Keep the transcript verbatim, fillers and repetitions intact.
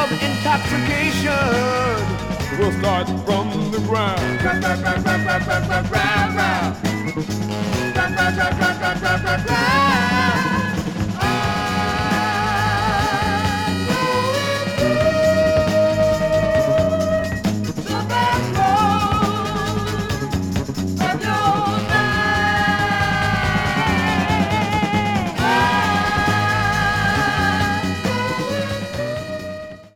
of intoxication will start from the ground. Round, round, round, round, round, round, round, round, round. Round, round, round, round, round, round, round, round.